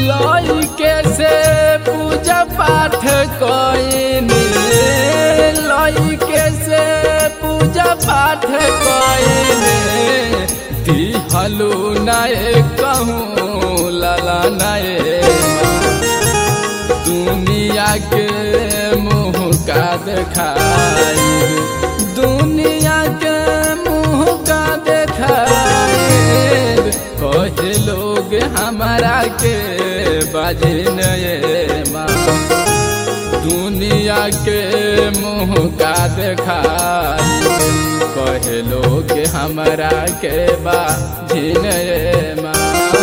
लइके से पूजा पाठ कइनी लइके से पूजा पाठ कइनी दिहलू नाये कहूँ लाला नाये दुनिया के मुँह का देखाई दुनिया के मुँह का देखाई कहे लोग हमारा के बाजिन ये माँ दुनिया के मुँह का देखाई कहे लोग हमारा के बाजिन ये माँ।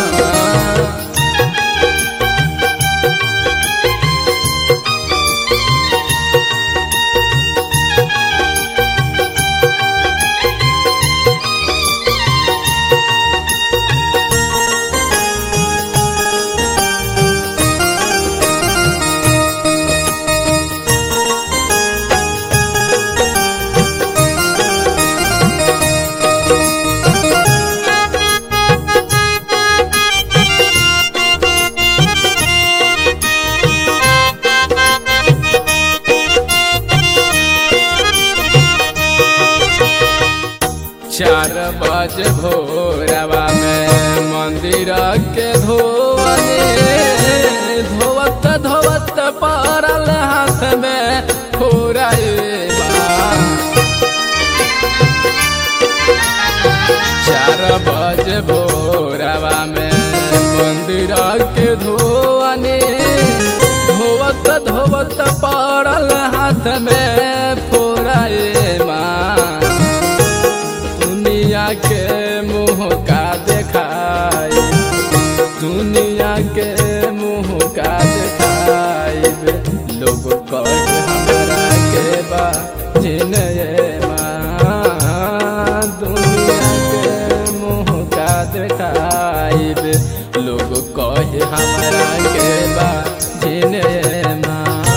चार बजे भोरवा में मंदिर के धोवने धोवत धोवत पड़ल हाथ में फोराएबा 4 बजे भोरवा में मंदिर के धोवने धोवत धोवत पड़ल हाथ में फोराएबा दुनिया के मुँह का देखाई दुनिया के मुँह का देखाई लोग कहे हमारा के बाजिन ये माँ दुनिया के मुँह का देखाई लोग कहे हमारा के बाजिन ये माँ।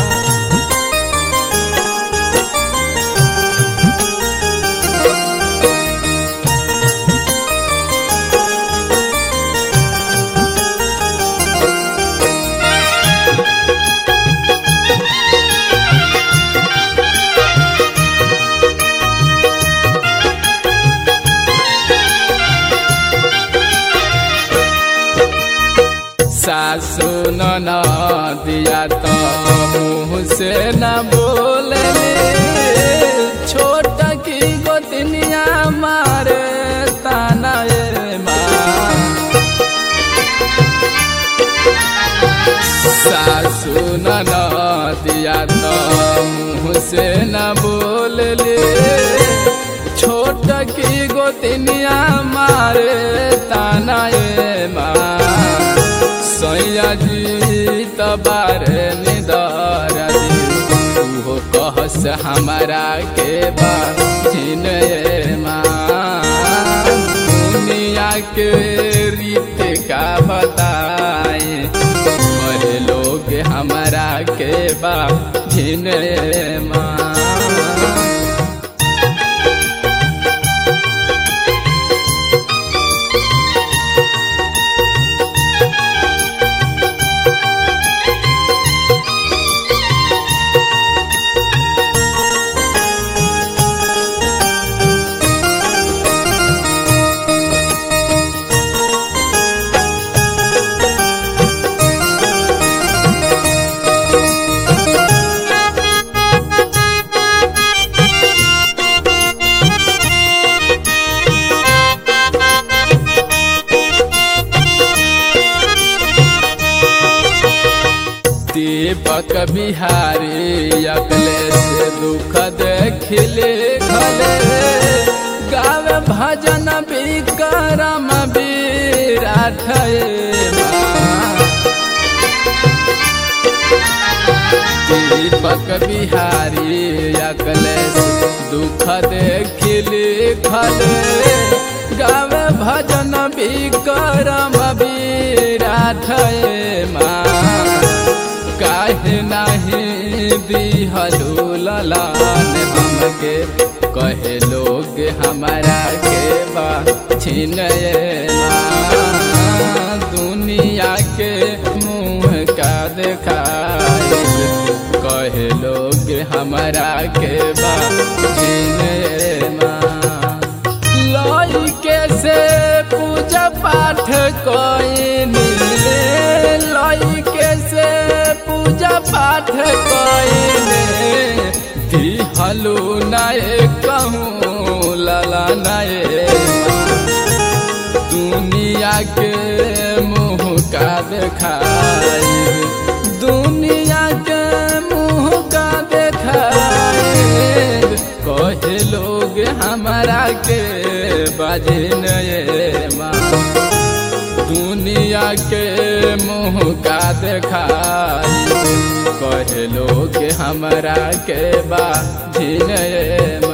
सासु ननदिया तो मुँह से न बोलने छोट की गोतनिया मारे ताना ये माँ सासु ननदिया तो मुँह से न बोलले छोट की गोतनिया मारे ताना ये माँ सैया जी तबारे निदर तू कहस हमारा के बाजिन ये माँ दुनिया के रीत का बताए कहे लोग हमारा के बाजिन ये माँ। दीपक बिहारी अकले से दुख देखिले घले गावे भजन विक्रम विराट दीपक बिहारी अकले से दुख देखिले घले गावे भजन विक्रम विराट माँ काहे नहीं दिहलू ललान हमके कहे लोग हमारा के बाजिन ये माँ दुनिया के मुँह दिखाई कहे लोग हमरा के बाझिने माँ। लइके से पूजा पाठ कइनी लइके से पूजा पाठ कइनी दिहलू नाये कहूँ लला नाये दुनिया के मुँह का दिखाई दुनिया के मुँह का दिखाई कहे लोग हमारा के बाझिने माँ। दुनिया के मुँह का दिखाई कहे लोग हमरा के बाझिने माँ।